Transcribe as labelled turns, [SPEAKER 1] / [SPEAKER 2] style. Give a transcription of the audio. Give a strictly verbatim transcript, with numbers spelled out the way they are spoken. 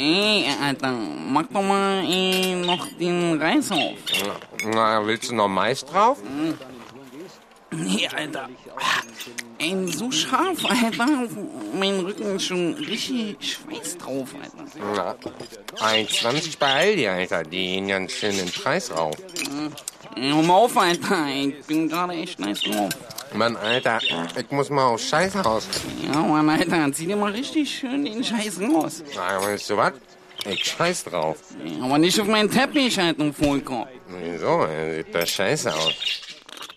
[SPEAKER 1] Ey, Alter, mach doch mal eh, noch den Reis auf.
[SPEAKER 2] Na, willst du noch Mais drauf?
[SPEAKER 1] Nee, Alter. Ey, so scharf, Alter. Auf meinem Rücken ist schon richtig Schweiß drauf, Alter.
[SPEAKER 2] Na, eins zwanzig bei Aldi, Alter. Die gehen ganz schön den Preis rauf.
[SPEAKER 1] Hör mal auf, Alter. Ich bin gerade echt nice drauf.
[SPEAKER 2] Mann, Alter, ich muss mal auf Scheiß raus.
[SPEAKER 1] Ja, Mann, Alter, zieh dir mal richtig schön den Scheiß raus.
[SPEAKER 2] Na, weißt du was? Ich scheiß drauf.
[SPEAKER 1] Aber nicht auf meinen Teppich, Alter, Vollkorb.
[SPEAKER 2] Wieso? Sieht das scheiße aus.